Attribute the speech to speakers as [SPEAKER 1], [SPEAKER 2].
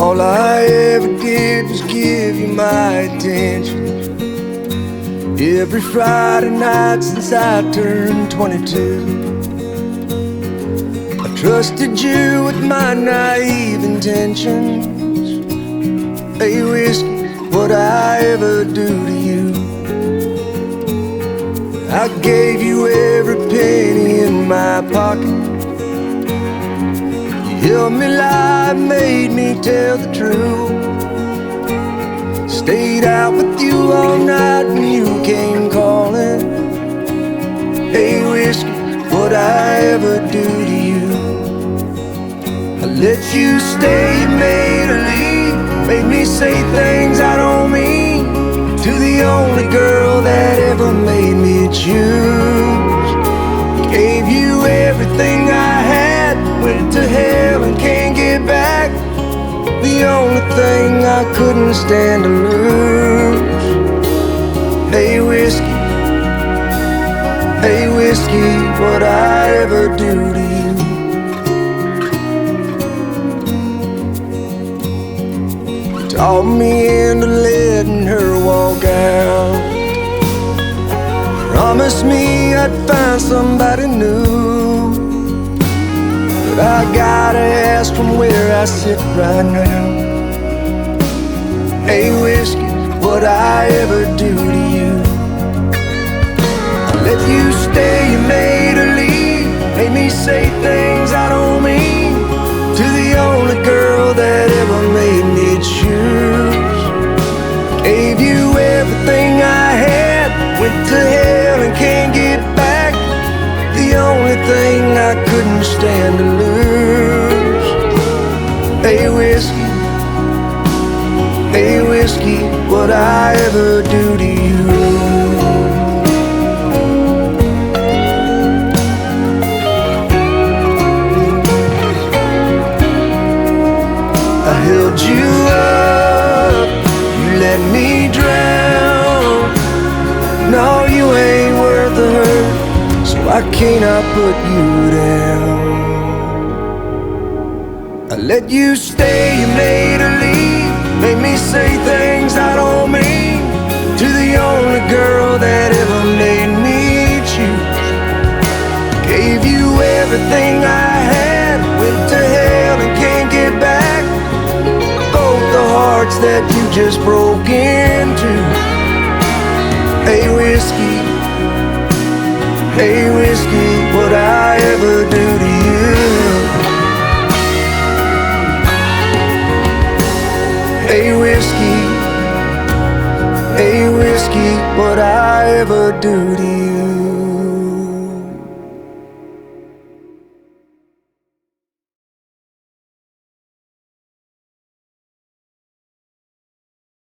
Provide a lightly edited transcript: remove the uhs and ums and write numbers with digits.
[SPEAKER 1] All I ever did was give you my attention every Friday night since I turned 22. I trusted you with my naive intentions. Hey, whiskey, what'd I ever do to you? I gave you every penny in my pocket. You held me lie, made me tell the truth. Stayed out with you all night when you came calling. Hey, whiskey, what'd I ever do to you? I let you stay, you made a leave, made me say things I don't mean to the only girl that ever made me choose. Gave you everything I had, went to hell and can't get back. The only thing I couldn't stand to lose. Hey, whiskey, hey, whiskey, what'd I ever do to you? Talked me into letting her walk out. Promised me I'd find somebody new. But I gotta ask from where I sit right now. Hey, whiskey, what'd I ever do to you? I let you stay, you made her leave, made me say things I don't mean to the only girl that ever made me choose. Gave you everything I had, went to hell and can't get back. The only thing I couldn't stand to lose. Hey, whiskey, hey, whiskey, what'd I ever do to you? I held you up, you let me drown. No, you ain't worth a hurt, so I cannot put you down. I let you stay, you made her leave, made me say things I don't mean to the only girl that ever made me choose. Gave you everything I had, went to hell and can't get back. Both the hearts that you just broke into. Hey, whiskey, hey, whiskey, what'd I ever do to you? Hey, whiskey, hey, whiskey, what'd I ever do to you?